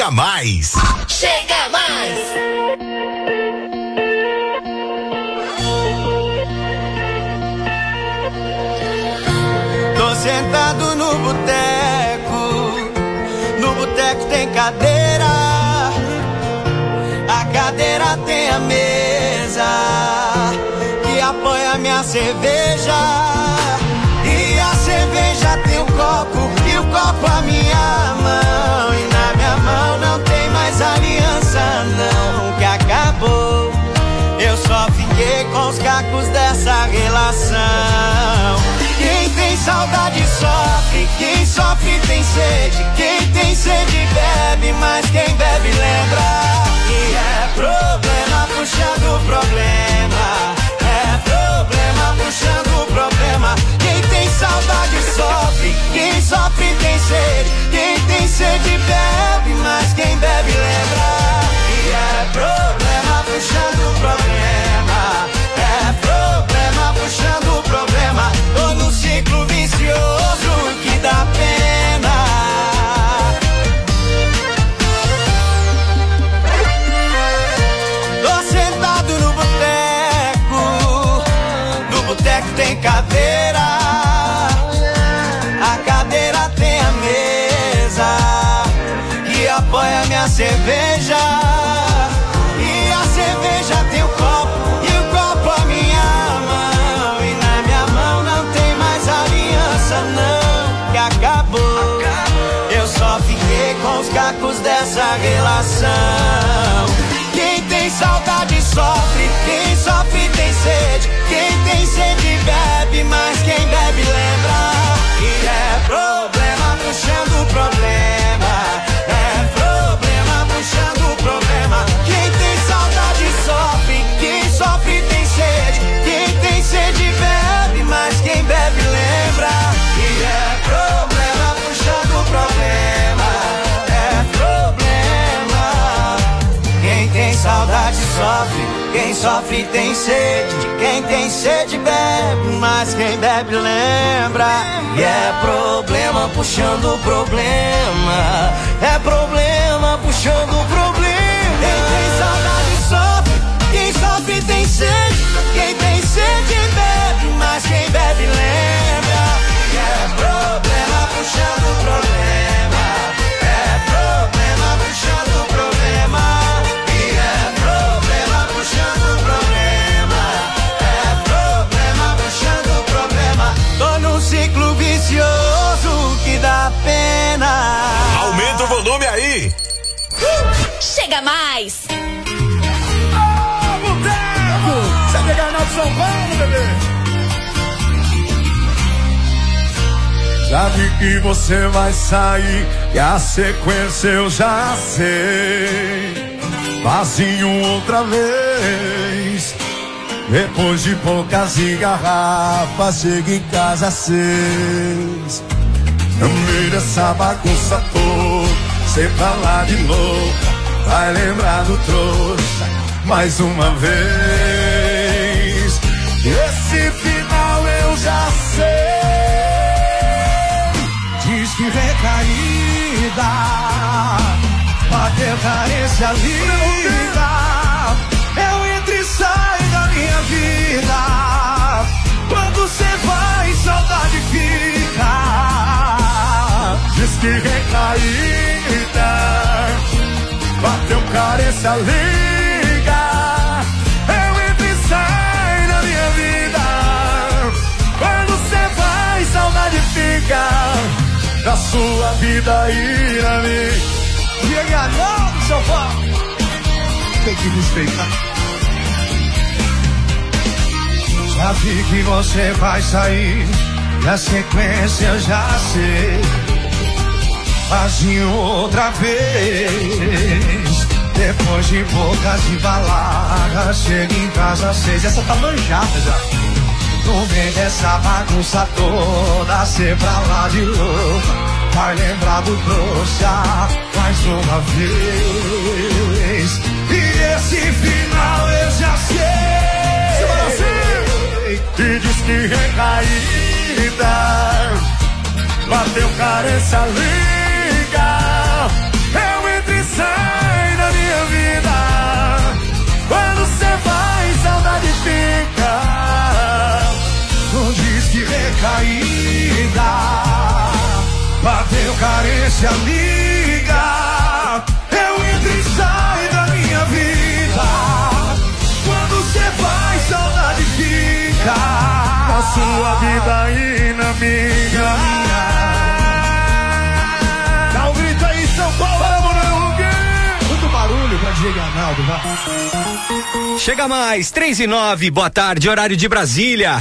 Chega Mais. Chega Mais. Tô sentado no boteco tem cadeira, a cadeira tem a mesa que apoia minha cerveja, e a cerveja tem um copo e o copo a minha mão, e na minha mão não tem mais aliança não, que acabou, eu só fiquei com os cacos dessa relação. Quem tem saudade sofre, quem sofre tem sede, quem tem sede bebe, mas quem bebe lembra. E é problema puxando problema, é problema puxando problema. Quem tem saudade sofre, quem sofre tem sede, quem tem sede bebe, mas quem bebe lembra. E é problema puxando problema, é problema puxando problema. Tô num ciclo vicioso que dá pena. Tô sentado no boteco tem cadeira, a cadeira tem a mesa que apoia minha cerveja, e a cerveja tem o copo e o copo a minha mão, e na minha mão não tem mais aliança não, que acabou, eu só fiquei com os cacos dessa relação. Quem tem saudade sofre, quem sofre tem sede, quem tem sede bebe, mas quem bebe lembra. E é problema puxando problema, é problema puxando problema. Quem tem saudade sofre, quem sofre tem sede, quem tem sede bebe, mas quem bebe lembra. E é problema puxando problema, é problema. Quem tem saudade sofre, quem sofre tem sede, quem tem sede bebe, mas quem bebe lembra. E é problema puxando problema, é problema puxando problema. Quem tem saudade sofre, quem sofre tem sede, quem tem sede bebe, mas quem bebe lembra. E é problema puxando problema, é problema puxando problema. Tô num ciclo vicioso que dá pena. Aumenta o volume aí. Chega Mais. Boteco! Você é Carnaval de São Paulo, bebê? Já vi que você vai sair e a sequência eu já sei. Vazio outra vez. Depois de poucas garrafas, chega em casa às 6. No meio dessa bagunça toda, cê pra lá de novo, vai lembrar do trouxa mais uma vez. Esse final eu já sei. Diz que recaída, bateu carência linda. Eu entro e saio da minha vida. Quando cê vai, saudade fica. Diz que recaída, bateu carência, liga. Eu entro e saio da minha vida. Quando cê vai, saudade fica. Da sua vida e na minha. E enganou do São Paulo. Tem que respeitar. Já vi que você vai sair, na sequência eu já sei. Vazio outra vez. Depois de bocas de balada, chega em casa às 6. Essa tá manjada já. No meio dessa bagunça toda, cê pra lá de louco, vai lembrar do trouxa mais uma vez. E esse final eu já sei. E diz que recaída, bateu carência, liga. Eu entro e saio se amiga. Eu entro e saio da minha vida. Quando cê vai, saudade fica. Na sua vida e na minha. Dá um grito aí, São Paulo. Muito barulho pra Diego Arnaldo, vai. Chega mais, 3:09, boa tarde, horário de Brasília.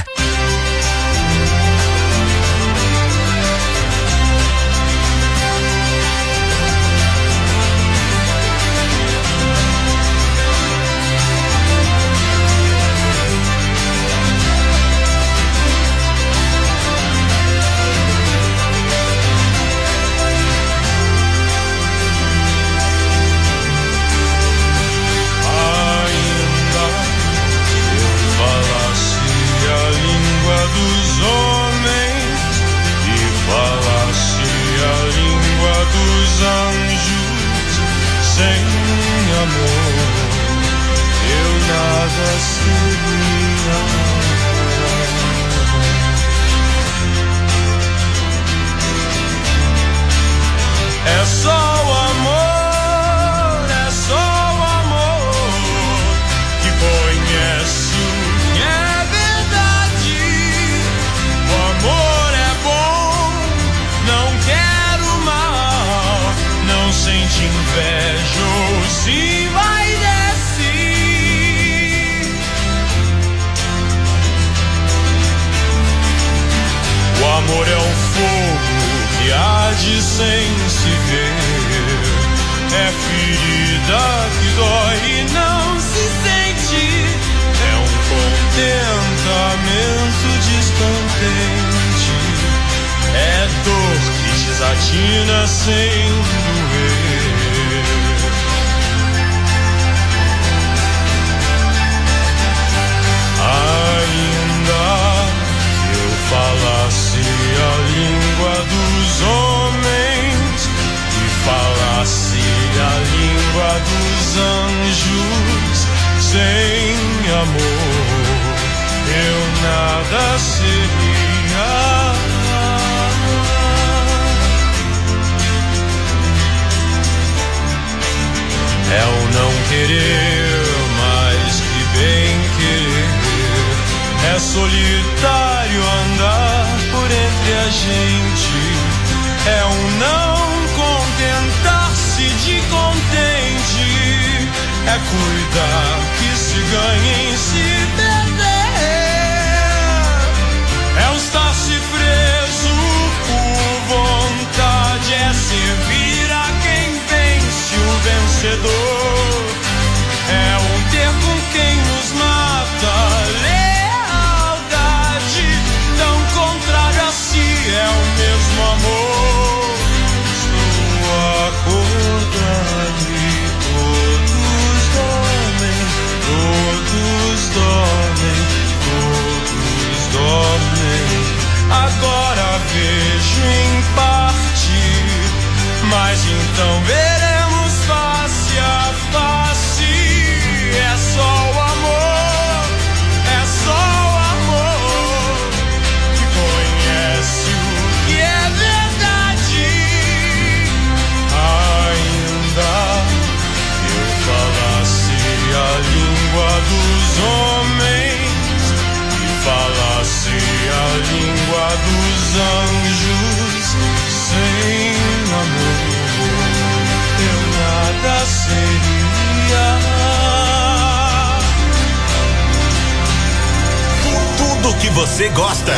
Você gosta.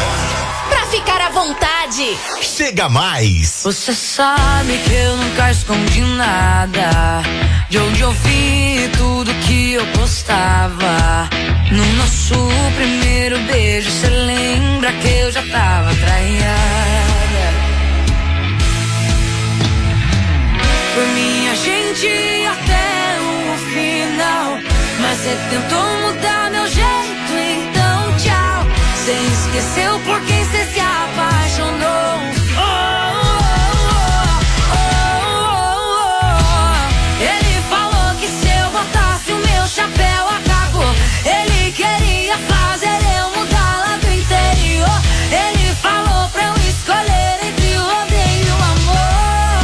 Pra ficar à vontade. Chega mais. Você sabe que eu nunca escondi nada. De onde eu vi tudo que eu postava. No nosso primeiro beijo, cê lembra que eu já tava traída. Por mim a gente ia até o final. Mas cê tentou mudar meu jeito, então tchau. Cê esqueceu por quem cê se apaixonou. Ele falou que se eu botasse o meu chapéu acabou. Ele queria fazer eu mudar lá do interior. Ele falou pra eu escolher entre o rodeio e o amor.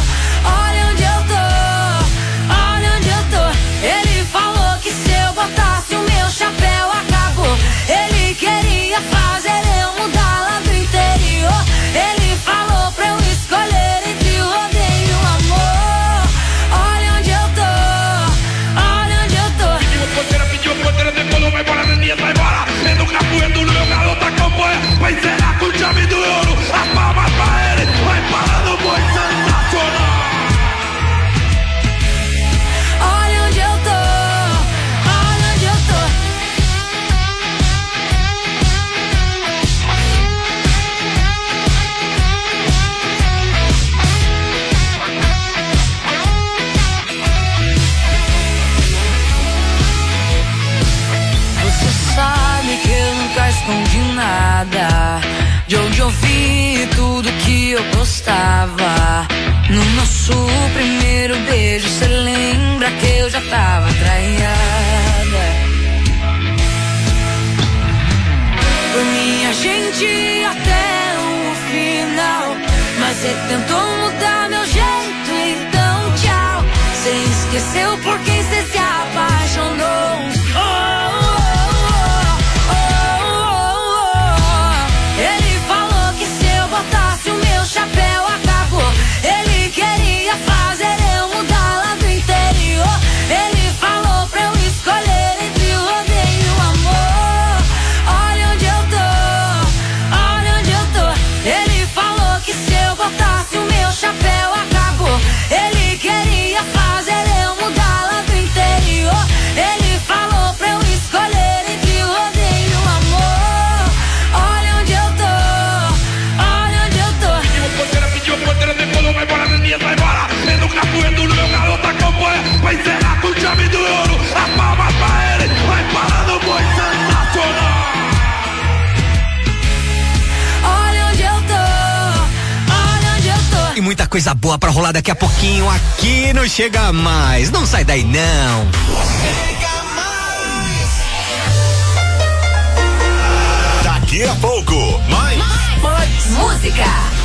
eu gostava. No nosso primeiro beijo, cê lembra que eu já tava traiada. Por mim a gente ia até o final, mas cê tentou mudar meu jeito, então tchau. Cê esqueceu por quem cê se apaixonou. Ele falou que se eu botasse o meu chapéu acabou. Ele queria fazer eu mudar lá do interior. Ele falou pra eu escolher entre o rodeio e o amor. Olha onde eu tô, olha onde eu tô. Ele falou que se eu botasse o meu chapéu acabou. Ele queria fazer eu mudar lá do interior. Ele falou pra eu escolher entre o rodeio e o amor. Olha onde eu tô, olha onde eu tô. Pediu porteira, depois não vai embora, menina, vai embora. Dentro do capoeiro, meu garoto acompanha. Vai encerrar com o chave do ouro. A palma pra ele, vai parar no boi sensacional. Olha onde eu tô, olha onde eu tô. E muita coisa boa pra rolar daqui a pouquinho aqui no Chega Mais. Não sai daí não. Daqui a pouco, mais Música.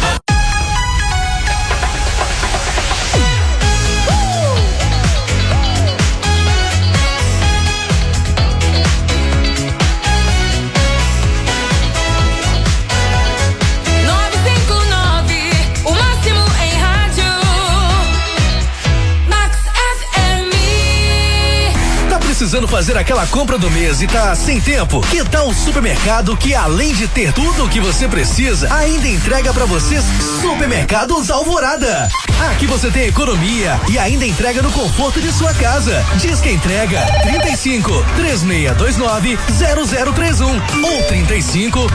Precisando fazer aquela compra do mês e tá sem tempo? Que tal um supermercado que, além de ter tudo o que você precisa, ainda entrega pra vocês? Supermercados Alvorada. Aqui você tem economia e ainda entrega no conforto de sua casa. Diz que entrega 35 3629 0031 ou 35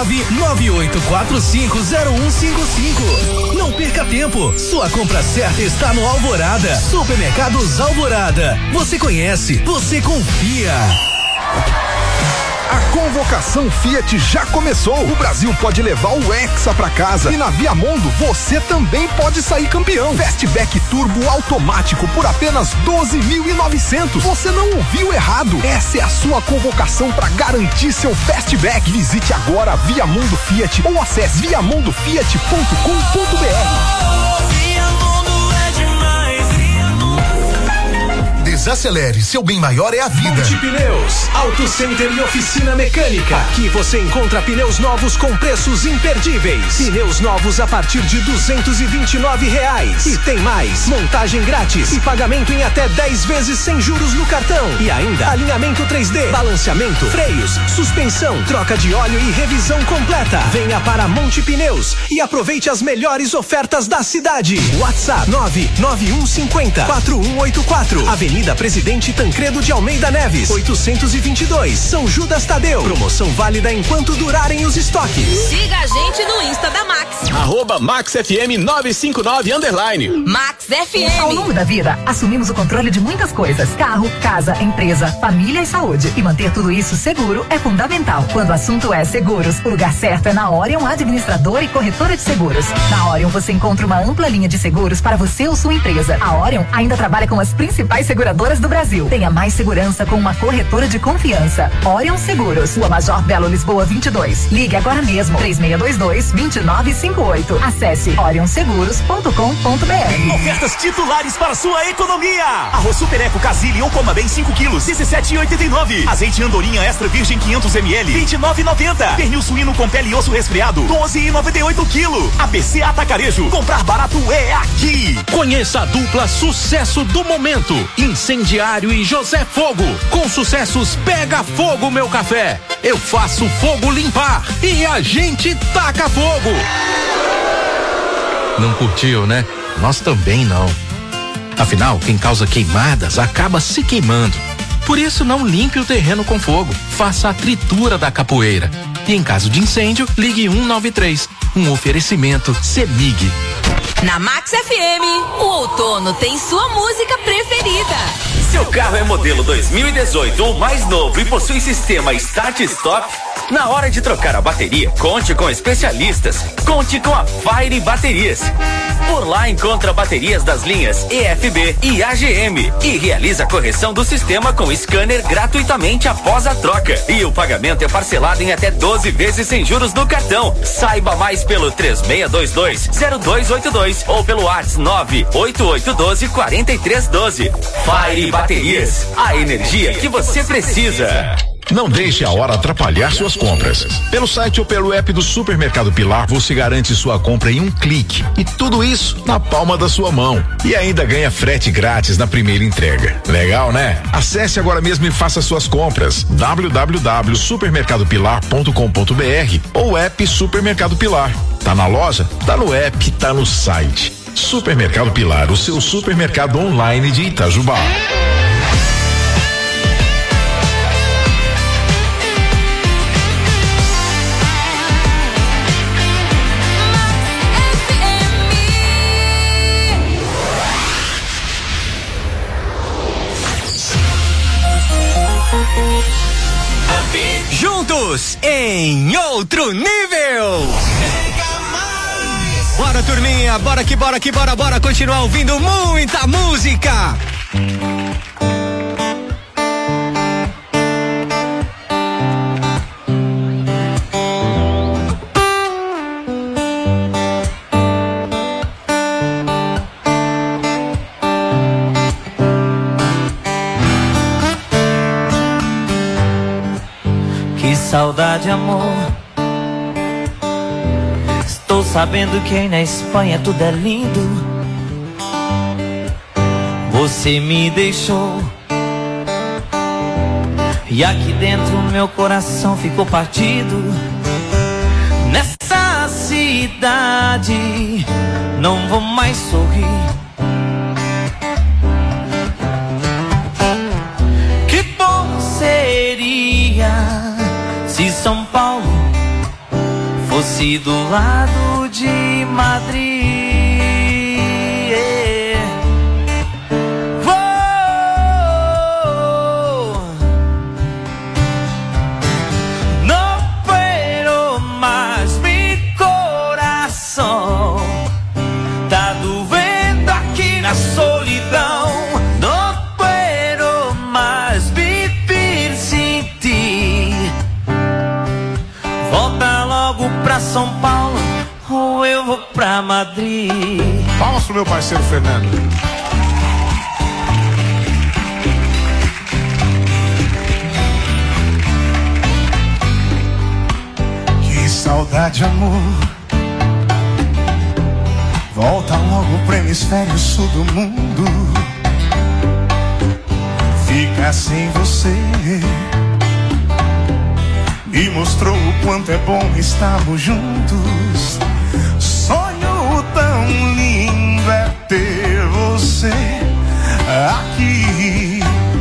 99845 0155. Não perca tempo. Sua compra certa está no Alvorada. Supermercados Alvorada. Você conhece, você confia. A convocação Fiat já começou. O Brasil pode levar o Hexa pra casa e na Viamondo você também pode sair campeão. Fastback Turbo automático por apenas 12.900. Você não ouviu errado. Essa é a sua convocação para garantir seu Fastback. Visite agora a Viamondo Fiat ou acesse viamondofiat.com.br. Desacelere, seu bem maior é a vida. Multipneus, Auto Center e oficina mecânica. Aqui você encontra pneus novos com preços imperdíveis. Pneus novos a partir de R$229. E tem mais, montagem grátis e pagamento em até 10 vezes sem juros no cartão. E ainda alinhamento 3D, balanceamento, freios, suspensão, troca de óleo e revisão completa. Venha para Multipneus e aproveite as melhores ofertas da cidade. WhatsApp 99150-4184. Avenida Presidente Tancredo de Almeida Neves, 822, São Judas Tadeu. Promoção válida enquanto durarem os estoques. Siga a gente no Insta da Max. @MaxFM959 Max FM. Ao longo da vida, assumimos o controle de muitas coisas: carro, casa, empresa, família e saúde. E manter tudo isso seguro é fundamental. Quando o assunto é seguros, o lugar certo é na Orion Administradora e Corretora de Seguros. Na Orion você encontra uma ampla linha de seguros para você ou sua empresa. A Orion ainda trabalha com as principais seguradoras do Brasil. Tenha mais segurança com uma corretora de confiança. Orion Seguros, Rua Major Belo Lisboa 22. Ligue agora mesmo, 3622-2958. Acesse orionseguros.com.br. Ofertas titulares para sua economia. Arroz Super Eco Casile ou Coma Bem 5 quilos, 17,89. Azeite Andorinha Extra Virgem 500 ml, 29,90. Pernil suíno com pele e osso resfriado, 12,98 quilo. ABC Atacarejo, comprar barato é aqui. Conheça a dupla sucesso do momento, Incendiário e José Fogo. Com sucessos Pega Fogo Meu Café, Eu Faço Fogo Limpar e a gente taca fogo. Não curtiu, né? Nós também não. Afinal, quem causa queimadas acaba se queimando. Por isso, não limpe o terreno com fogo. Faça a tritura da capoeira. E em caso de incêndio, ligue 193. Um oferecimento CEMIG. Na Max FM, o outono tem sua música preferida. Seu carro é modelo 2018 ou mais novo e possui sistema Start Stop? Na hora de trocar a bateria, conte com especialistas. Conte com a Fire Baterias. Por lá encontra baterias das linhas EFB e AGM e realiza a correção do sistema com scanner gratuitamente após a troca. E o pagamento é parcelado em até 12 vezes sem juros no cartão. Saiba mais pelo 3622-0282 ou pelo WhatsApp 98812-4312. Fire Baterias, a energia que você precisa. Não deixe a hora atrapalhar suas compras. Pelo site ou pelo app do Supermercado Pilar, você garante sua compra em um clique. E tudo isso na palma da sua mão. E ainda ganha frete grátis na primeira entrega. Legal, né? Acesse agora mesmo e faça suas compras. www.supermercadopilar.com.br ou app Supermercado Pilar. Tá na loja? Tá no app, tá no site. Supermercado Pilar, o seu supermercado online de Itajubá. Juntos em outro nível. Bora, turminha, bora continuar ouvindo muita música. Saudade, amor. Estou sabendo que aí na Espanha tudo é lindo. Você me deixou e aqui dentro meu coração ficou partido. Nessa cidade não vou mais sorrir. Que bom seria se São Paulo fosse do lado de Madrid. Oh, no puedo más, mi coração tá doendo aqui na solidão. No puedo más vivir sem ti. Volta logo pra São Paulo ou eu vou pra Madrid. Palmas pro meu parceiro Fernando. Que saudade, amor. Volta logo pro hemisfério sul do mundo. Ficar sem você me mostrou o quanto é bom estarmos juntos. Sonho tão lindo é ter você aqui.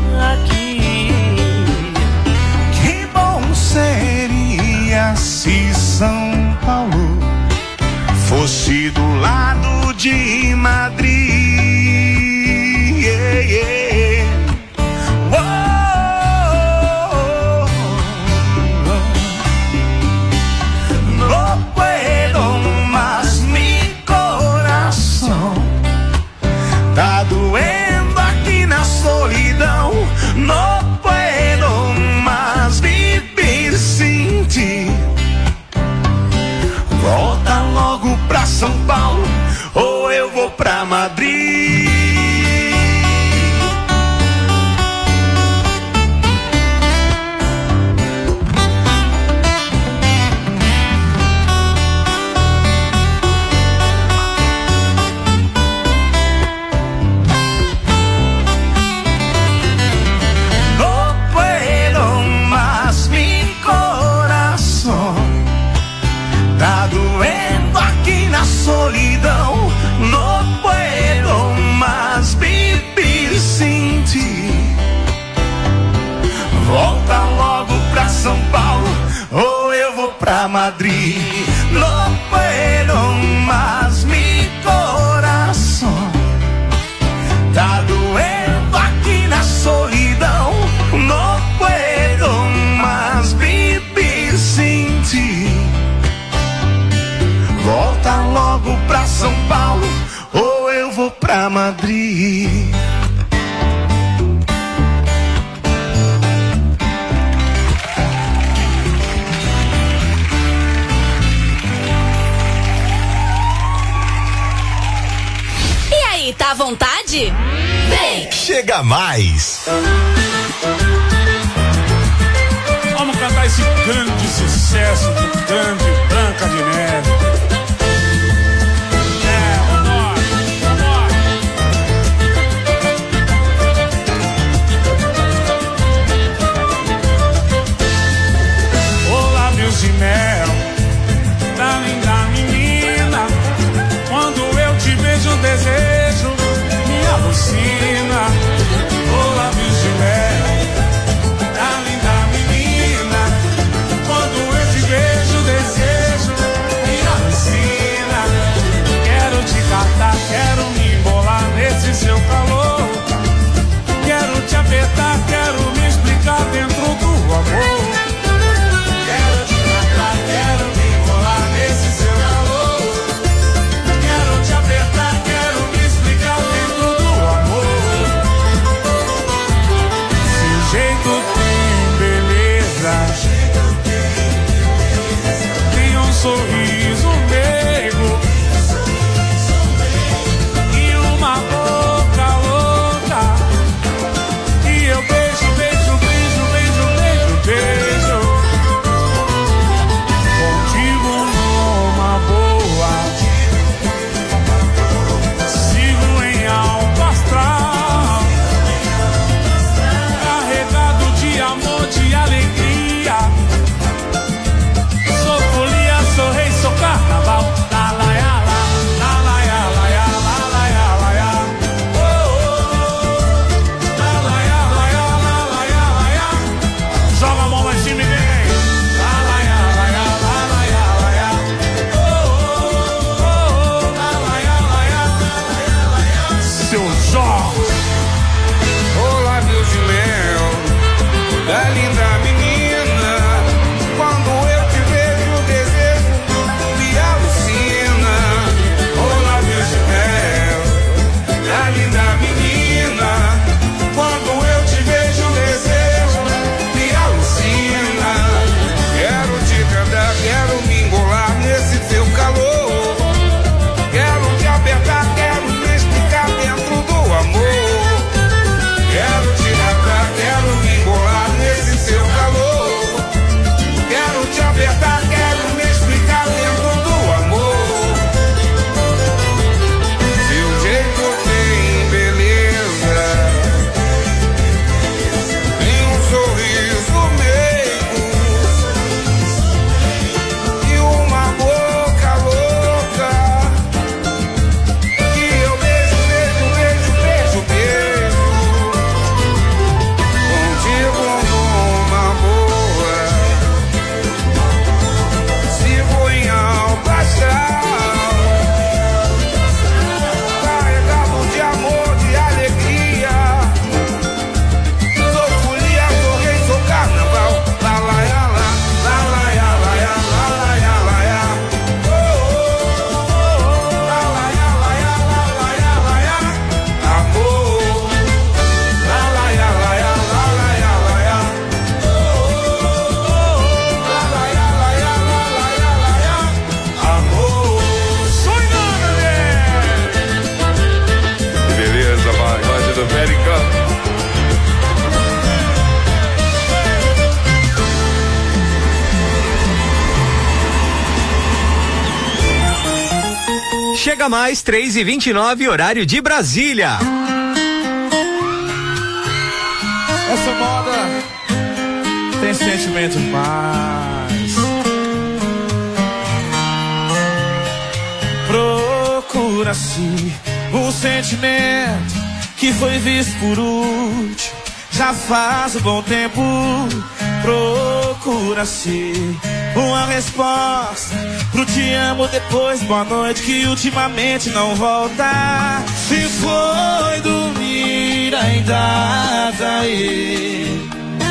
Que bom seria se São Paulo fosse do lado de Madrid. No puedo más vivir sin ti. Volta logo pra São Paulo ou eu vou pra Madrid. Solidão, não puedo mais viver sem ti. Volta logo pra São Paulo ou eu vou pra Madrid. Não puedo mais, mi coração tá doendo aqui na solidão. Não puedo mais viver sem pode. Vem! Chega mais! Vamos cantar esse grande sucesso do grande Branca de Neve. De mel, da linda menina, quando eu te vejo o desejo me alucina. Oh, lábios de mel, da linda menina, quando eu te vejo o desejo me alucina. Quero te catar, quero me embolar nesse seu calor, quero te apertar, quero me explicar dentro do amor. Quero me enrolar nesse seu calor, quero te apertar, quero me explicar dentro do amor. Seu jeito tem beleza, tem um sorriso meigo e uma boca louca, e eu beijo, beijo, beijo, beijo, beijo, beijo. Chega mais, 3h29, horário de Brasília. Essa moda tem sentimento mais. Procura-se um sentimento que foi visto por último. Já faz um bom tempo. Procura-se uma resposta pro te amo depois, boa noite, que ultimamente não volta. Se foi dormir ainda tá aí,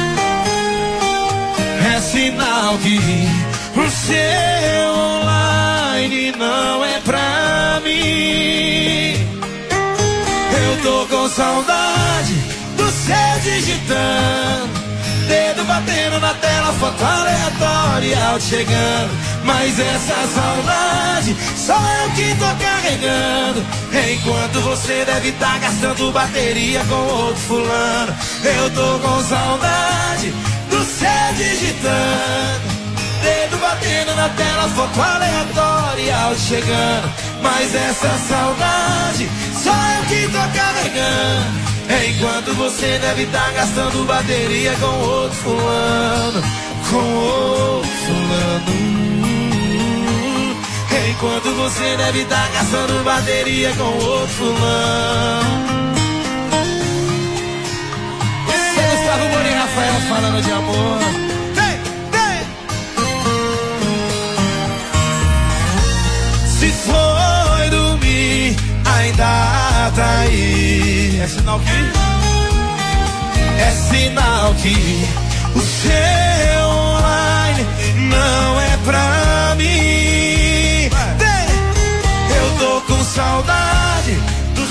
é sinal que o seu online não é pra mim. Eu tô com saudade do seu digitando, dedo batendo na tela, foto aleatória, áudio chegando. Mas essa saudade só eu que tô carregando. Enquanto você deve estar gastando bateria com outro fulano. Eu tô com saudade do céu digitando. Dedo batendo na tela, foto aleatória, áudio chegando. Mas essa saudade só eu que tô carregando. Enquanto você deve estar gastando bateria com outro fulano. Com outro fulano. Enquanto você deve estar gastando bateria com outro fulano. Gustavo Moura e Rafael falando de amor. Se foi dormir, ainda tá aí. É sinal que? É sinal que o seu online não é pra mim. Eu tô com saudade do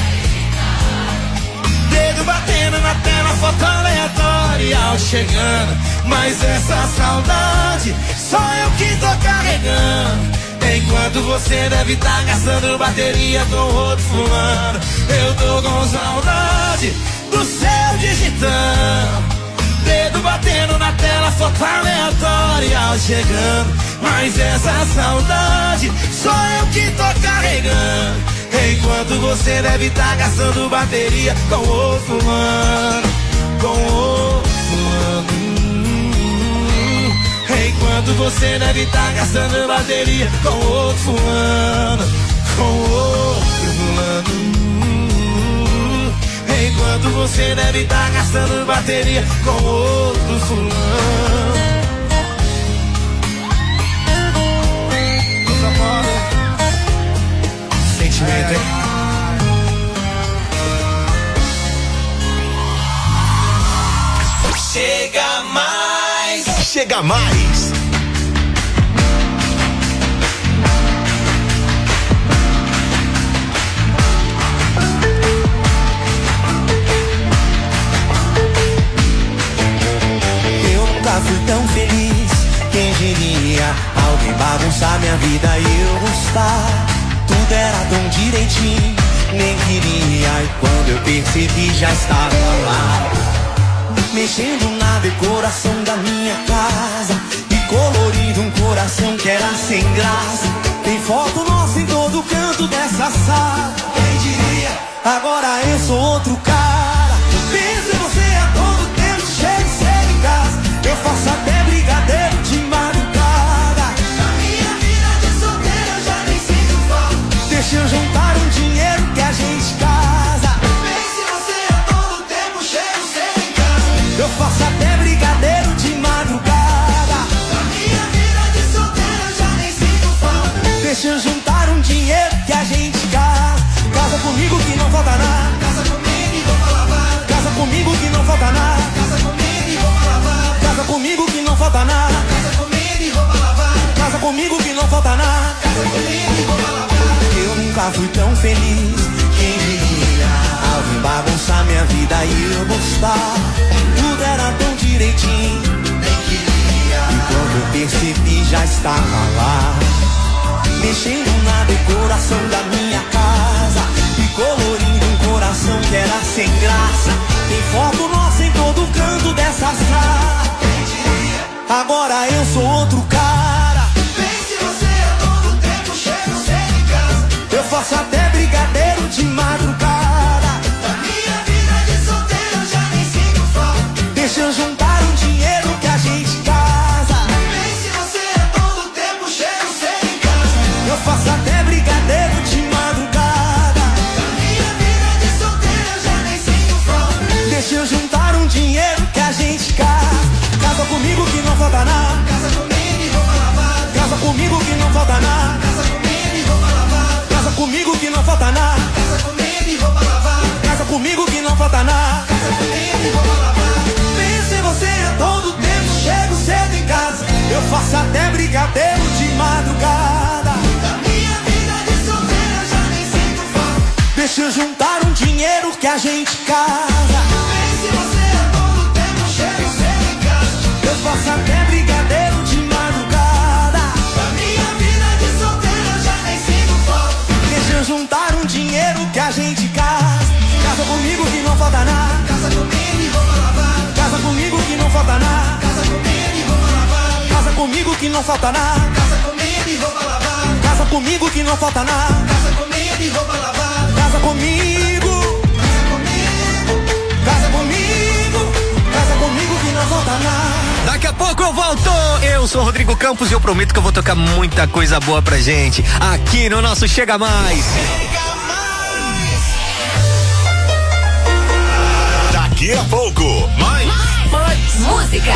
dedo batendo na tela, foto aleatória, áudio chegando. Mas essa saudade só eu que tô carregando. Enquanto você deve estar gastando bateria com outro fulano. Eu tô com saudade do céu digitando. Dedo batendo na tela, foto aleatória, áudio chegando. Mas essa saudade só eu que tô carregando. Enquanto você deve estar gastando bateria com outro fulano. Com outro fulano. Enquanto você deve estar gastando bateria com outro fulano. Com outro fulano. Enquanto você deve estar gastando bateria com outro fulano. Sentimento, hein? Chega mais. Chega mais. Eu nunca fui tão feliz. Quem diria alguém bagunçar minha vida e eu gostar? Tudo era tão direitinho, nem queria. E quando eu percebi já estava lá, mexendo na decoração da minha casa e colorindo um coração que era sem graça. Tem foto nossa em todo canto dessa sala. Quem diria, agora eu sou outro cara. Penso em você a todo tempo, chego cedo em casa. Eu faço até brigadeiro de madrugada. Na minha vida de solteiro eu já nem sinto falta. Deixa eu juntar um dinheiro que a gente casa. Penso em você a todo tempo, chego cedo em casa. Eu faço até brigadeiro de madrugada. Na minha vida de solteiro eu já nem sinto falta. Deixa eu juntar um dinheiro que a gente casa. Casa comigo que não falta nada. Casa comigo e roupa lavada. Casa comigo que não falta nada. Casa comigo e roupa lavada. Casa comigo que não falta nada. Casa comigo e roupa lavada. Casa comigo que não falta nada. Casa comigo e roupa lavada. Eu nunca fui tão feliz. Quem diria alguém bagunçar minha vida e eu gostar? Tudo era tão direitinho, nem queria. E quando eu percebi já estava lá, mexendo na decoração da minha casa e colorindo um coração que era sem graça. Tem foto nossa em todo canto dessa sala. Quem diria, agora eu sou outro cara. Pense você a todo tempo, chego cedo em casa. Eu faço até brigadeiro de madrugada. Da minha vida de solteiro eu já nem sinto falta. Deixa eu juntar um dinheiro que a gente casa. Pense você a todo tempo, chego cedo em casa. Eu faço até brigadeiro de madrugada. Da minha vida de solteiro eu já nem sinto falta. Deixa eu juntar um dinheiro que a gente casa. Casa comigo que não falta nada. Casa comigo e roupa lavada. Casa comigo que não falta nada. Casa comigo e roupa lavada. Casa comigo que não falta nada. Casa comigo e roupa lavada. Casa comigo que não falta nada. Casa comigo e roupa lavada. Penso em você a todo tempo, chego cedo em casa. Eu faço até brigadeiro de madrugada. Da minha vida de solteiro eu já nem sinto falta. Deixa eu juntar um dinheiro que a gente casa. Pense você a todo tempo, chego cedo em casa. que não falta nada. Casa comigo e roupa lavada. Casa comigo que não falta nada. Casa comigo e roupa lavada. Casa comigo. Casa comigo. Casa comigo que não falta nada. Daqui a pouco eu volto. Eu sou o Rodrigo Campos e eu prometo que eu vou tocar muita coisa boa pra gente aqui no nosso Chega Mais. Daqui a pouco, mais música.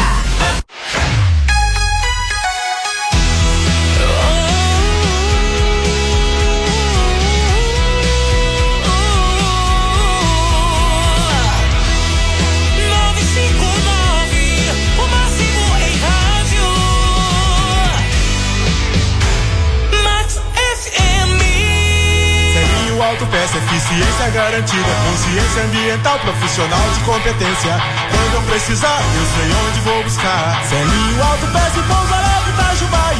Autopeça, eficiência garantida, consciência ambiental, profissional de competência. Quando eu precisar, eu sei onde vou buscar. Celinho Autopeça e Pouso Alegre, Itajubá,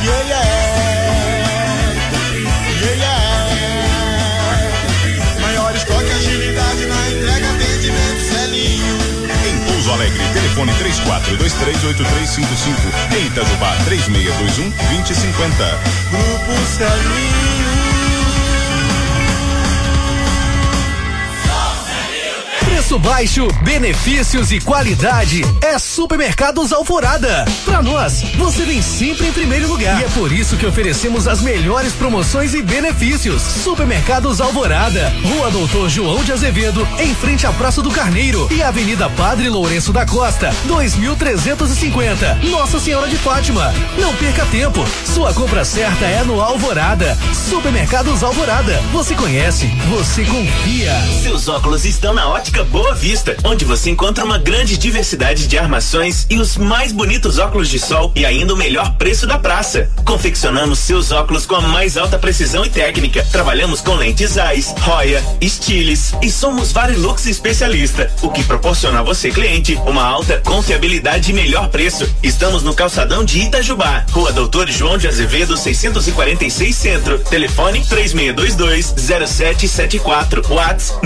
maior estoque e agilidade na entrega, atendimento, Celinho. Em Pouso Alegre, telefone 34238355. Em Itajubá, 3621-2050. Grupo Celinho. Preço baixo, benefícios e qualidade é Supermercados Alvorada. Pra nós, você vem sempre em primeiro lugar. E é por isso que oferecemos as melhores promoções e benefícios. Supermercados Alvorada, Rua Doutor João de Azevedo, em frente à Praça do Carneiro e Avenida Padre Lourenço da Costa, 2350, Nossa Senhora de Fátima. Não perca tempo, sua compra certa é no Alvorada. Supermercados Alvorada, você conhece, você confia. Seus óculos estão na Ótica Boa Vista, onde você encontra uma grande diversidade de armações e os mais bonitos óculos de sol e ainda o melhor preço da praça. Confeccionamos seus óculos com a mais alta precisão e técnica. Trabalhamos com lentes Zeiss, Roya, Stiles e somos Varilux especialista, o que proporciona a você, cliente, uma alta confiabilidade e melhor preço. Estamos no calçadão de Itajubá, Rua Doutor João de Azevedo, 646 Centro. Telefone 3622-0774. WhatsApp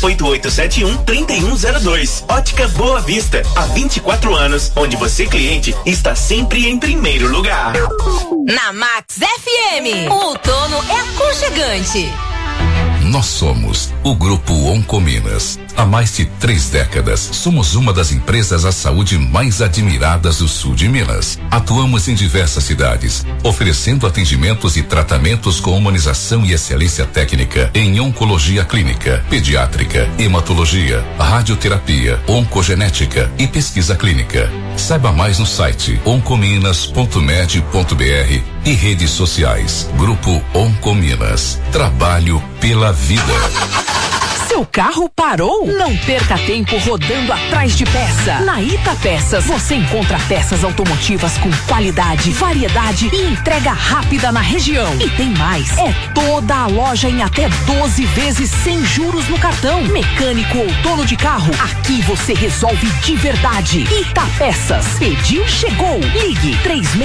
98871-3102. Ótica Boa Vista, há 24 anos, onde você, cliente, está sempre em primeiro lugar. Na Max FM, o outono é aconchegante. Nós somos o Grupo Oncominas. Há mais de 3 décadas, somos uma das empresas à saúde mais admiradas do sul de Minas. Atuamos em diversas cidades, oferecendo atendimentos e tratamentos com humanização e excelência técnica em oncologia clínica, pediátrica, hematologia, radioterapia, oncogenética e pesquisa clínica. Saiba mais no site oncominas.med.br e redes sociais. Grupo Oncominas. Trabalho pela vida. Seu carro parou? Não perca tempo rodando atrás de peça. Na Ita Peças você encontra peças automotivas com qualidade, variedade e entrega rápida na região. E tem mais, é toda a loja em até 12 vezes sem juros no cartão. Mecânico ou dono de carro, aqui você resolve de verdade. Ita Peças, pediu, chegou. Ligue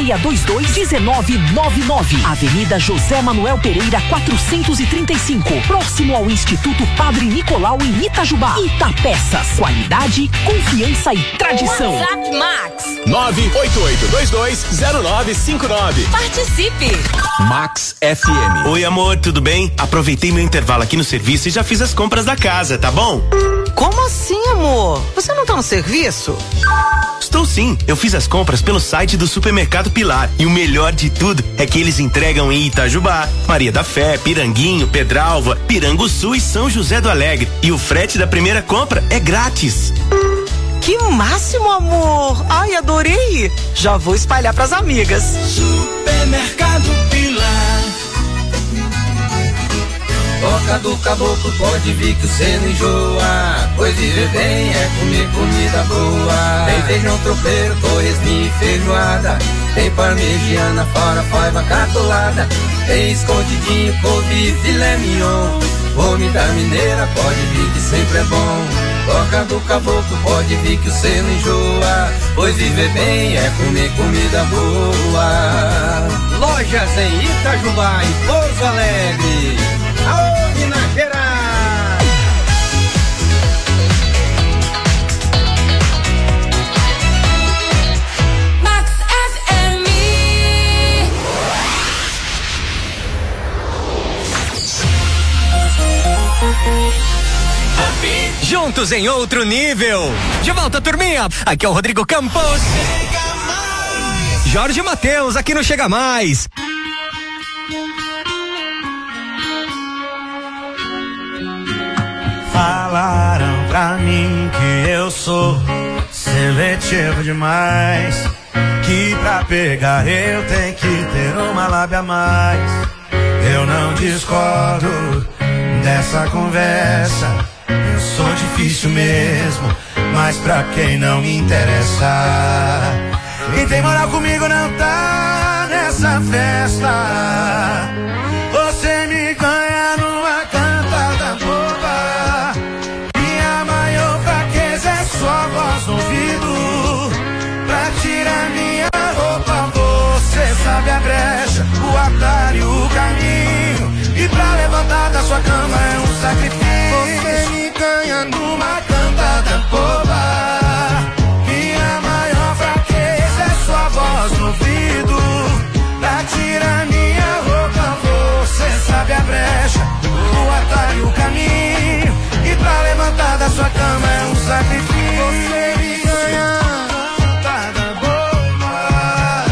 3622-1999. Avenida José Manuel Pereira 435, próximo ao Instituto Padre Nicolau em Itajubá. Ita Peças, qualidade, confiança e tradição. WhatsApp Max 988220959. Participe. Max FM. Oi, amor, tudo bem? Aproveitei meu intervalo aqui no serviço e já fiz as compras da casa, tá bom? Como assim, amor? Você não tá no serviço? Estou sim, eu fiz as compras pelo site do Supermercado Pilar e o melhor de tudo é que eles entregam em Itajubá, Maria da Fé, Piranguinho, Pedralva, Piranguçu e São José do Alegre, e o frete da primeira compra é grátis. Que máximo, amor! Ai, adorei! Já vou espalhar pras amigas. Supermercado Pilar. Toca do caboclo, pode vir que você não enjoa. Pois viver bem é comer comida boa. Tem feijão tropeiro, torresminho e feijoada. Tem parmegiana, farofa, catolada. Tem escondidinho, couve e filé mignon. Comida mineira, pode vir que sempre é bom. Toca do caboclo, pode vir que você não enjoa. Pois viver bem é comer comida boa. Lojas em Itajubá e Pouso Alegre. Aô, Minas Gerais! Max FM. juntos em outro nível. De volta, turminha. Aqui é o Rodrigo Campos. Jorge Mateus, aqui no Chega Mais. Falaram pra mim que eu sou seletivo demais, que pra pegar eu tenho que ter uma lábia a mais. Eu não discordo dessa conversa, eu sou difícil mesmo, mas pra quem não me interessa. Quem tem moral comigo não tá nessa festa. Você me ganha numa cantada boba, minha maior fraqueza é sua voz no ouvido. Pra tirar minha roupa você sabe a brecha, o atalho, o caminho, e pra levantar da sua cama é um sacrifício. Você me ganha numa cantada boba, minha maior fraqueza é sua voz no ouvido. Pra tirar minha roupa você sabe a brecha, o atalho, o caminho, e pra levantar da sua cama é um sacrifício. Você me ganha cantada boba.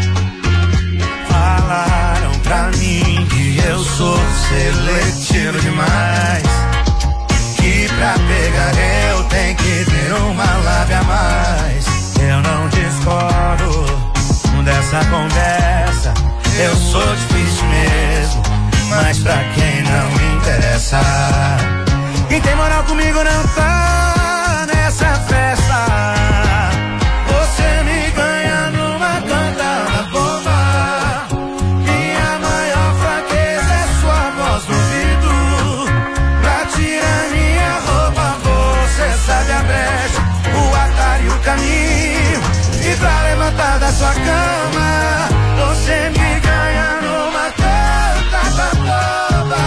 Falaram pra mim que eu sou seletivo demais, que pra pegar eu tenho que ter uma lábia a mais. Eu não discordo dessa conversa, eu sou difícil mesmo, mas pra quem não me interessa. Quem tem moral comigo não tá nessa festa. Você me ganha numa cantada boba, minha maior fraqueza é sua voz no ouvido. Pra tirar minha roupa você sabe a brecha, o atalho, o caminho, e pra levantar da sua cama você me ganha numa cantada boba.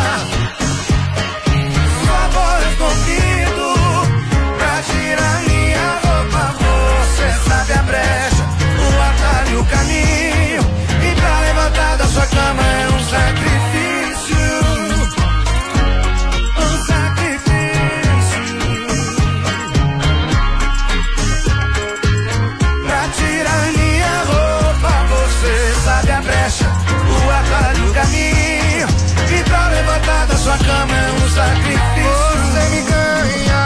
Sua voz no ouvido, pra tirar minha roupa você sabe a brecha, o atalho, o caminho, e pra levantar da sua cama é um sacrifício. Um sacrifício. Pra tirar minha roupa você sabe a brecha, o atalho, o caminho, e pra levantar da sua cama é um sacrifício. Você me ganha,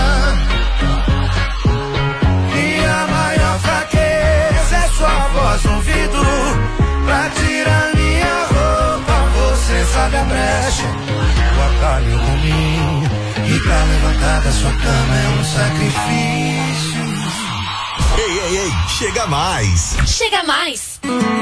minha maior fraqueza é sua voz no ouvido. Pra tirar minha roupa você sabe a brecha, o atalho, o caminho, e pra levantar da sua cama é um sacrifício. Ei, ei, ei, chega mais. Chega mais.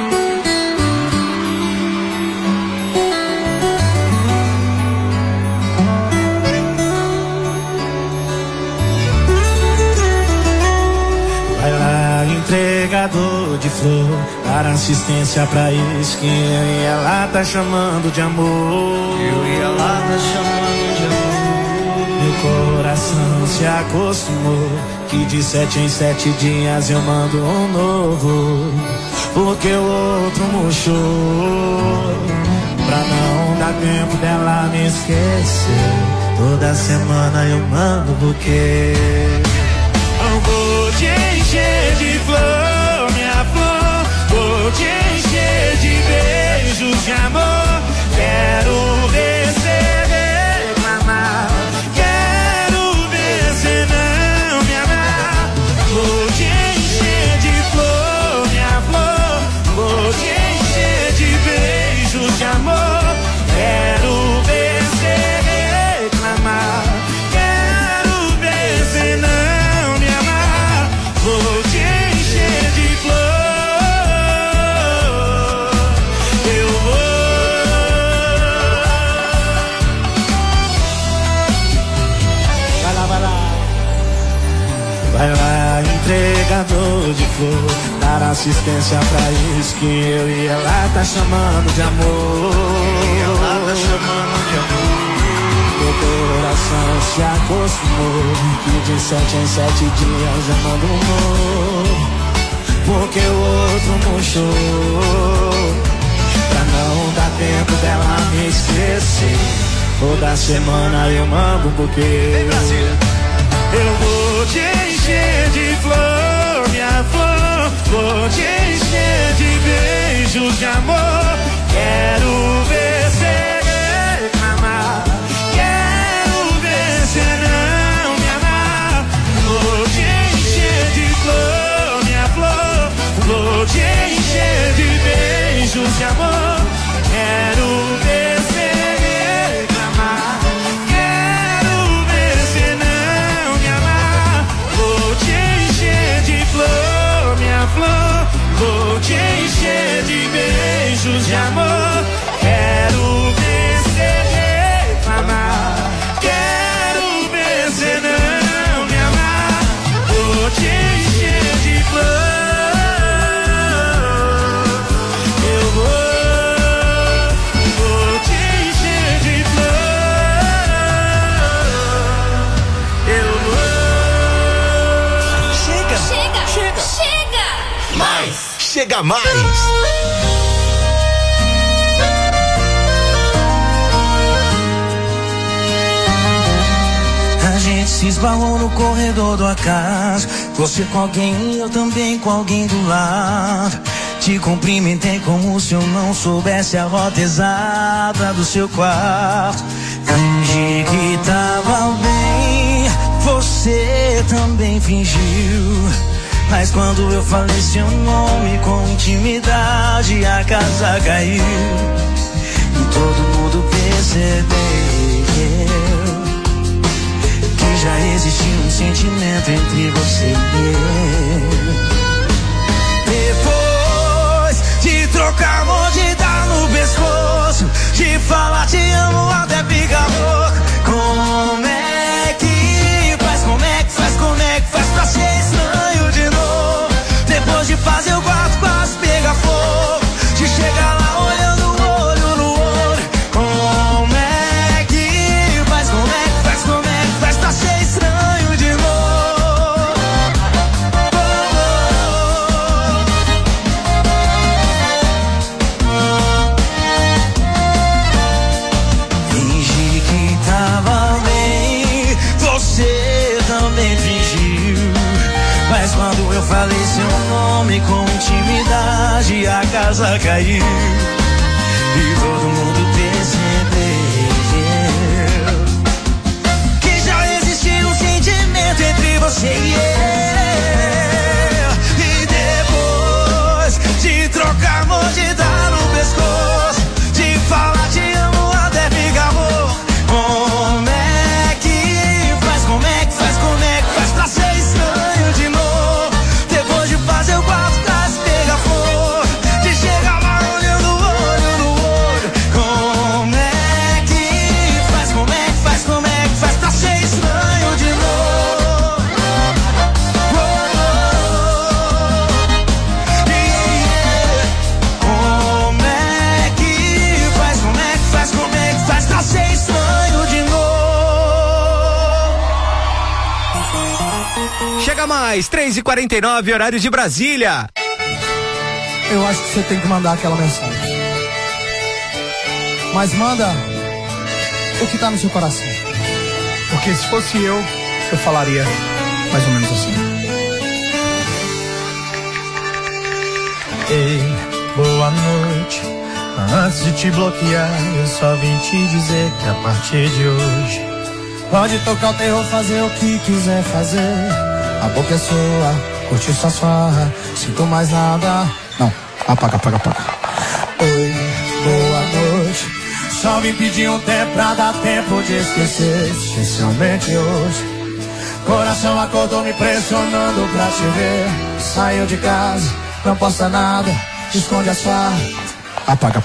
Vai lá, entregador de flor, dar assistência pra isso que eu e ela tá chamando de amor. Eu e ela tá chamando de amor. Meu coração se acostumou que de 7 em 7 dias eu mando um novo, porque o outro murchou. Pra não dar tempo dela me esquecer, toda semana eu mando buquê. Não vou te encher de flor, minha flor, vou te encher de beijos de amor. Quero ver você reclamar, quero ver você não me amar. Vou te encher de flor, minha flor, vou te encher de beijos de amor. Quero ver você reclamar, quero ver você não me amar. Vou te encher de flor, eu vou. Vai lá, vai lá. Vai lá, entregador de flor, dar assistência pra isso que eu e ela tá chamando de amor. Ela tá chamando de amor. Meu coração se acostumou que de 7 em 7 dias eu mando um amor, porque o outro murchou. Pra não dar tempo dela me esquecer, toda semana eu mando um buquê. Eu vou te encher de flor, minha flor. Vou te encher de beijos de amor. Quero ver você reclamar. Quero ver você não me amar. Vou te encher de flor, minha flor. Vou te encher de beijos de amor. Quero ver você reclamar. Quero ver você não me amar. Vou te encher de flor, minha flor. Vou te encher de beijos de amor. Quero ver você reclamar. Quero ver você não me amar. Vou te encher de flor. Eu vou te encher de flor. Eu vou. Chega! Mais! Chega mais! A gente se esbarrou no corredor do acaso. Você com alguém, eu também com alguém do lado. Te cumprimentei como se eu não soubesse a rota exata do seu quarto. Fingi que tava bem, você também fingiu. Mas quando eu falei seu nome com intimidade, a casa caiu. E todo mundo percebeu que já existia um sentimento entre você e eu. Depois de trocar amor, de dar no pescoço, de falar te amo até ficar louco. Como é que faz, como é que faz, como é que faz pra ser estranho de novo? Depois de fazer o quarto quase pegar fogo, de chegar lá olhando olho no olho. Como é que faz, como é que faz, como é que faz pra ser estranho de novo? Fingi que tava bem, você também fingiu. Mas quando eu falei seu nome com intimidade, a casa caiu. E todo mundo percebeu que já existia um sentimento entre você e eu. E depois de trocar amor, de dar no pescoço, de falar te amo até ficar amor. Como é que faz, como é que faz, como é que faz pra ser estranho de novo? Depois de fazer o quarto quase pegar fogo, de chegar lá olhando olho no olho. Como é que faz, como é que faz, como é que faz pra ser estranho de novo? Como é que faz, como é que faz, como é que faz pra ser estranho de novo? Chega mais, 3h49, horário de Brasília. Eu acho que você tem que mandar aquela mensagem. Mas manda o que tá no seu coração. Porque se fosse eu falaria mais ou menos assim. Ei, boa noite. Antes de te bloquear, eu só vim te dizer que a partir de hoje pode tocar o terror, fazer o que quiser fazer. A boca é sua, curte sua farra, sinto mais nada. Não, apaga. Oi, boa noite. Só vim pedir um tempo pra dar tempo de esquecer, especialmente hoje. Coração acordou me pressionando pra te ver. Saiu de casa, não posta nada, esconde as farras. Apaga.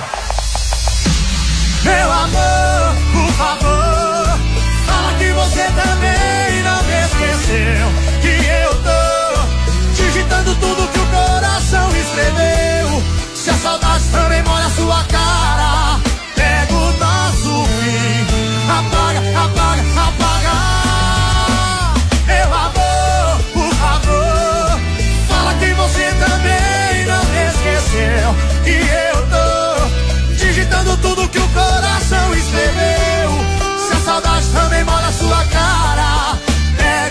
Meu amor, por favor, fala que você também não me esqueceu. Que eu tô digitando tudo que o coração escreveu. Se a saudade também molha a sua cara, pega o nosso fim. Apaga. Meu amor, por favor, fala que você também não me esqueceu. Que eu tô digitando tudo que o coração escreveu. Se a saudade também molha a sua cara,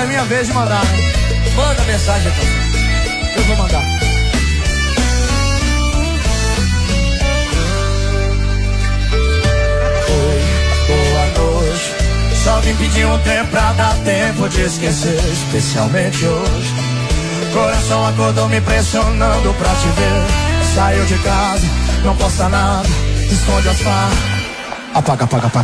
Agora é minha vez de mandar, né? Manda mensagem, então. Eu vou mandar. Oi, boa noite. Só vim pedir um tempo pra dar tempo de esquecer, especialmente hoje. Coração acordou me pressionando pra te ver. Saiu de casa, não posta nada, esconde as farras. Apaga, apaga, apaga.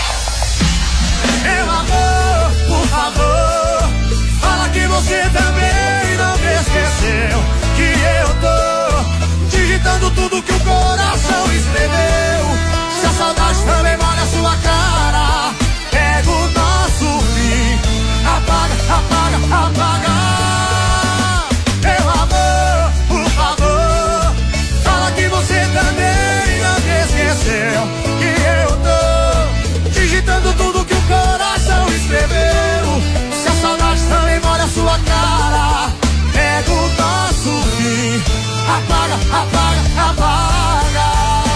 Meu amor, por favor, fala que você também não me esqueceu. Que eu tô digitando tudo que o coração escreveu. Se a saudade também molha a sua cara, pega o nosso fim. Apaga, apaga, apaga. Meu amor, por favor, fala que você também não me esqueceu. Que eu tô digitando tudo que o coração escreveu. Se a saudade também molha a sua cara, pega o nosso fim. Apaga, apaga, apaga.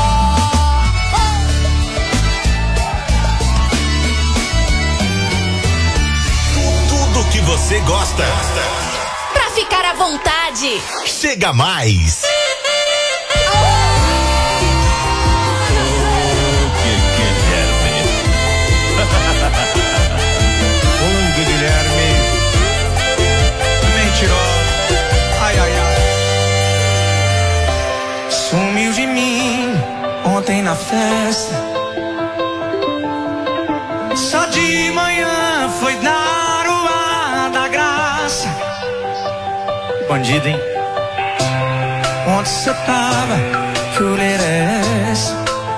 Tudo que você gosta. Pra ficar à vontade. Chega mais. Guilherme, mentiroso, ai, ai, ai. Sumiu de mim ontem na festa. Só de manhã foi dar o ar da graça. Bandido, hein? Onde cê tava? Que olheira é essa?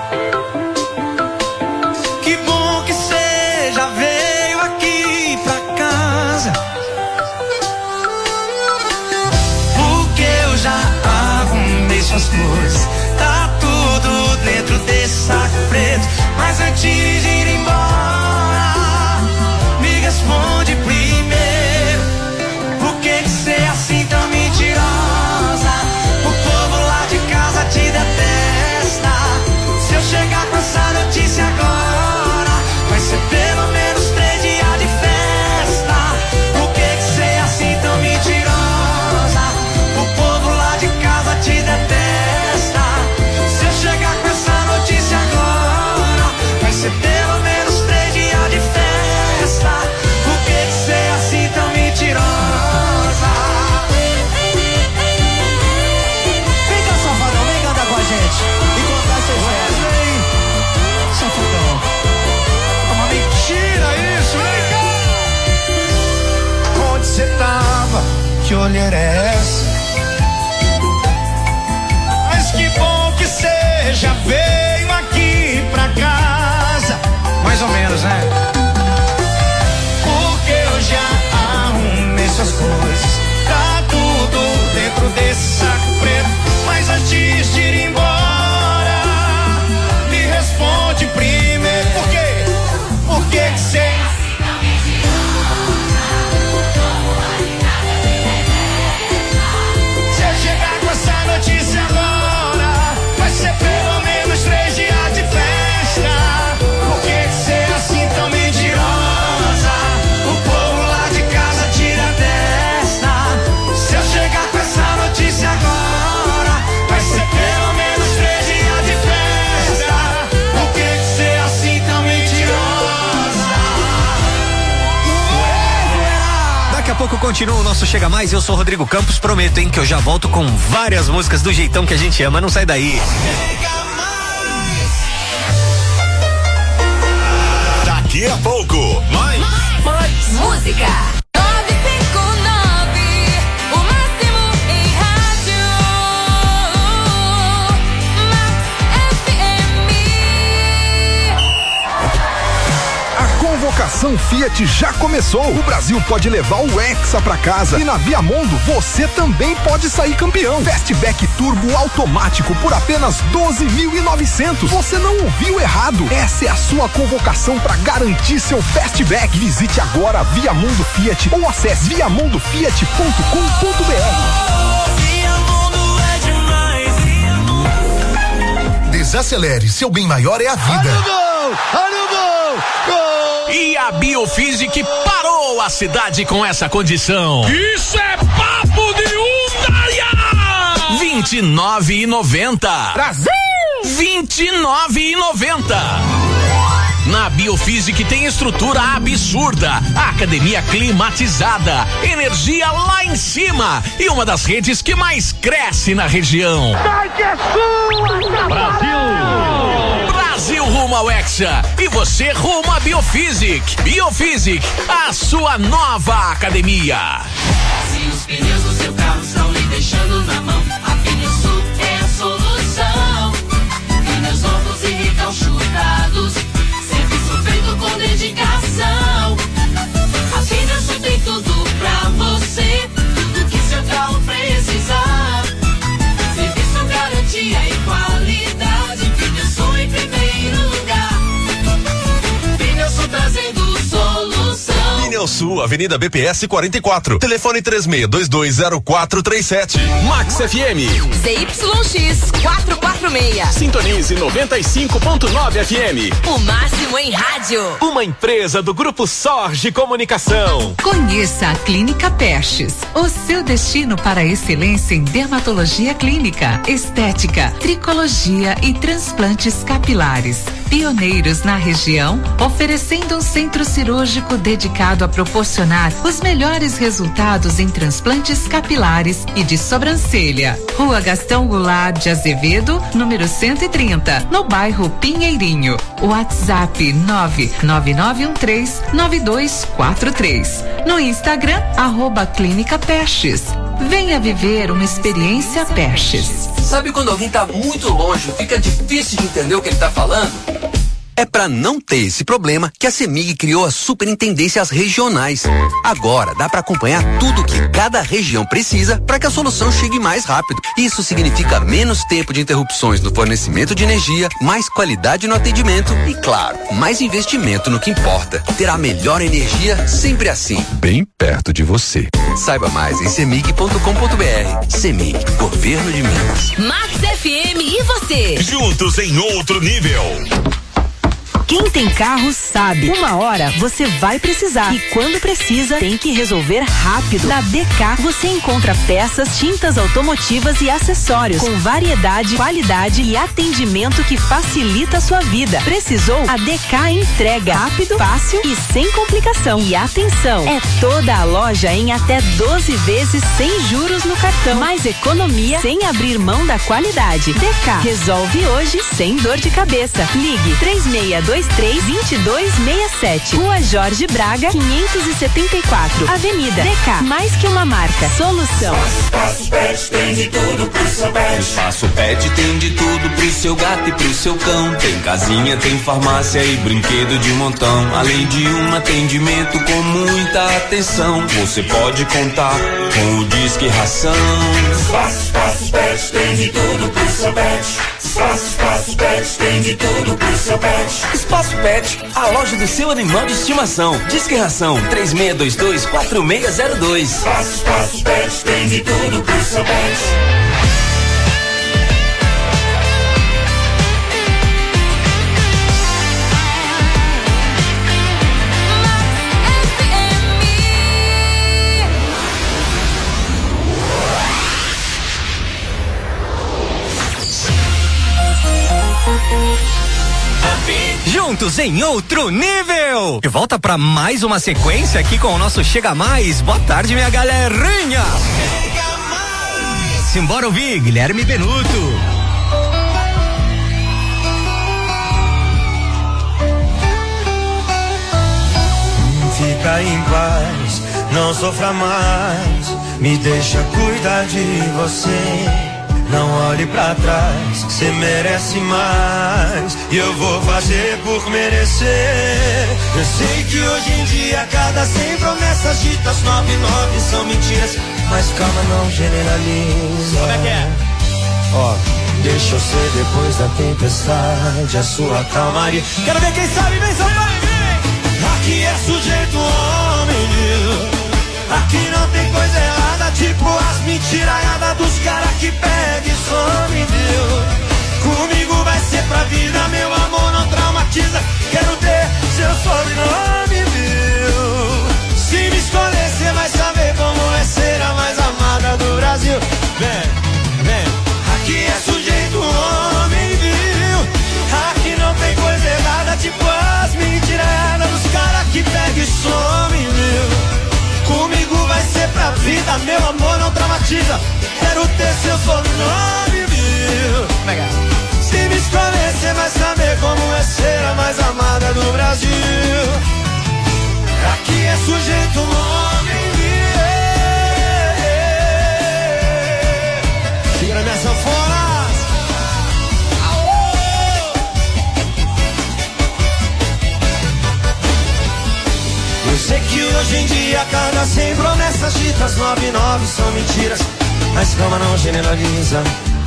Que bom que cê já veio aqui pra casa, porque eu já arrumei suas coisas. Tá tudo dentro desse saco preto. Mas antes de ir embora, me responde primeiro: por que cê é assim tão mentirosa? O povo lá de casa te detesta. Se eu chegar com essa notícia agora, vai ser pelo menos 3 dias de festa. Por que cê é assim tão mentirosa? O povo lá de casa te detesta. Se eu chegar com essa notícia agora, vai ser pelo menos 3 dias de festa. Por que cê é assim tão mentirosa? Vem cá, safadão, vem cantar com a gente e contar essa história. Vem, safadão. É uma mentira isso, vem cá. Onde cê tava? Que olheira é essa? Mas que bom que cê já veio aqui pra casa. Mais ou menos, né? Porque eu já arrumei suas coisas. Tá tudo dentro desse saco preto. Mas antes de ir embora, me responde primeiro: por quê? Por que cê... Se eu chegar com essa notícia agora, vai ser pelo menos 3 dias de festa. Por que cê é assim tão mentirosa? O povo lá de casa tira a testa. Se eu chegar com essa notícia agora, vai ser pelo menos 3 dias de festa. Por que cê é assim tão mentirosa? Daqui a pouco continua o nosso Chega Mais. Eu sou o Rodrigo Campos. Prometo, hein, que eu já volto com várias músicas do jeitão que a gente ama. Não sai daí. Daqui a pouco, mais música. 959, o máximo em rádio. Max FM. A convocação Fiat já começou. O Brasil pode levar o Hexa pra casa. E na Viamondo você também pode sair campeão. Fastback Turbo automático por apenas 12.900. Você não ouviu errado. Essa é a sua convocação para garantir seu Fastback. Visite agora Viamondo Fiat ou acesse viamondofiat.com.br. Desacelere, seu bem maior é a vida. E a Biofísica parou! Ou a cidade com essa condição? Isso é papo de Hyundai! 29,90. Brasil! 29,90. Na Biofísica tem estrutura absurda, academia climatizada, energia lá em cima e uma das redes que mais cresce na região. Brasil rumo ao Hexa e você rumo à Biofísica. Biofísica, a sua nova academia. Se os pneus do seu carro estão lhe deixando na mão, a Pneusul é a solução. Pneus novos e recalchutados, serviço feito com dedicação. A Pneusul tem tudo pra você, tudo que seu carro precisar. Serviço, garantia e qualidade, Pneusul em primeiro lugar. Pneusul trazendo solução. Pneusul, Avenida BPS 44, telefone 36220437. Max FM. ZYX 446. Sintonize 95.9 FM. O máximo em rádio. Uma empresa do Grupo Sorge Comunicação. Conheça a Clínica Pestes, o seu destino para a excelência em dermatologia clínica, estética, tricologia e transplantes capilares. Pioneiros na região, oferecendo um centro cirúrgico dedicado a proporcionar os melhores resultados em transplantes capilares e de sobrancelha. Rua Gastão Goulart de Azevedo, número 130, no bairro Pinheirinho. WhatsApp 999139243. No Instagram, @Clínica Pestes. Venha viver uma experiência Pestes. Sabe quando alguém tá muito longe, fica difícil de entender o que ele tá falando? É para não ter esse problema que a CEMIG criou as superintendências regionais. Agora dá para acompanhar tudo que cada região precisa para que a solução chegue mais rápido. Isso significa menos tempo de interrupções no fornecimento de energia, mais qualidade no atendimento e, claro, mais investimento no que importa. Ter a melhor energia sempre assim. Bem perto de você. Saiba mais em cemig.com.br. CEMIG, Governo de Minas. Max FM e você. Juntos em outro nível. Quem tem carro sabe. Uma hora você vai precisar. E quando precisa, tem que resolver rápido. Na DK você encontra peças, tintas automotivas e acessórios com variedade, qualidade e atendimento que facilita a sua vida. Precisou? A DK entrega rápido, fácil e sem complicação. E atenção, é toda a loja em até 12 vezes sem juros no cartão. Mais economia sem abrir mão da qualidade. DK resolve hoje sem dor de cabeça. Ligue 3623-2267. Rua Jorge Braga, 574. Avenida DK, mais que uma marca. Solução. Espaço Pet tem de tudo pro seu pet. Espaço Pet tem de tudo pro seu gato e pro seu cão. Tem casinha, tem farmácia e brinquedo de montão. Além de um atendimento com muita atenção. Você pode contar com o Disque Ração. Espaço Pet tem de tudo pro seu pet. Espaço Pet tem de tudo pro seu pet. Espaço Pet, a loja do seu animal de estimação. Disque Ração 3622-4602. Espaço Pet tem de tudo pro seu pet. Juntos em outro nível. De volta para mais uma sequência aqui com o nosso Chega Mais. Boa tarde, minha galerinha. Simbora ouvir Guilherme Benuto. Fica em paz, não sofra mais, me deixa cuidar de você. Não olhe pra trás, cê merece mais. E eu vou fazer por merecer. Eu sei que hoje em dia cada 100 promessas ditas 99 são mentiras. Mas calma, não generaliza. Como é que é? Ó, deixa eu ser depois da tempestade a sua calmaria. Quero ver quem sabe, vem São Paulo. Aqui é sujeito homem, viu? Aqui não tem coisa errada, tipo as mentiraiadas dos caras que pega e some, viu? Comigo vai ser pra vida, meu amor não traumatiza. Quero ter seu sobrenome, viu? Se seu sobrenome, viu? Se me escolher, você vai saber como é ser a mais amada do Brasil. Aqui é sujeito, homem, segura minha sanfona. Eu sei que hoje em dia cada 100 promessas ditas 99 são mentiras, mas calma, não generaliza.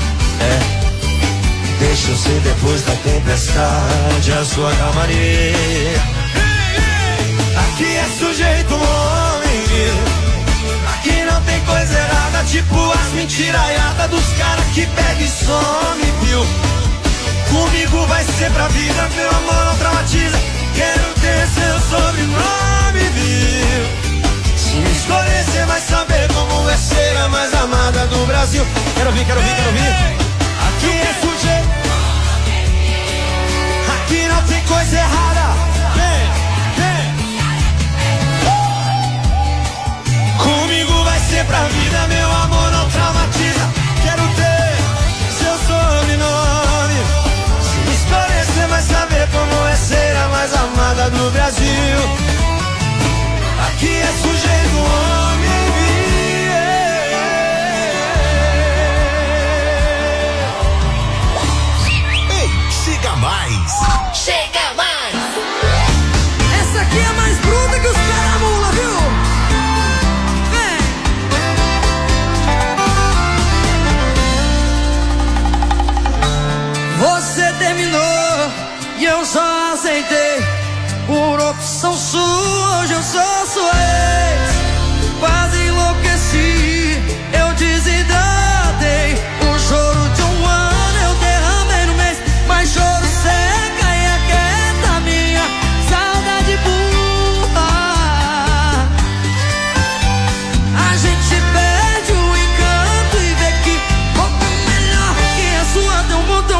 Deixa eu ser depois da tempestade a sua calmaria. Aqui é sujeito, homem, aqui não tem coisa errada, tipo as mentiraiadas dos caras que pega e some, viu? Comigo vai ser pra vida, meu amor não traumatiza. Quero ter seu sobrenome, viu? Se me escolher, cê vai saber como é ser a mais amada do Brasil. Quero ouvir, quero ouvir, quero ouvir. Aqui é sujeito, aqui não tem coisa errada. Comigo vai ser pra vida, meu amor não traumatiza. Quero ter seu sobrenome. Se me escolher, cê vai saber como é ser a mais amada do Brasil. Aqui é sujeito, homem, Ei, chega mais. Chega mais. Essa aqui é mais bruta que os caramula, viu? Você terminou e eu só aceitei. Por opção sua, hoje eu sou sua ex. Quase enlouqueci, eu desidratei. O choro de um ano eu derramei no mês, mas choro seca e aquieta minha saudade burra. A gente perde o encanto e vê que roupa melhor que a sua tem um botão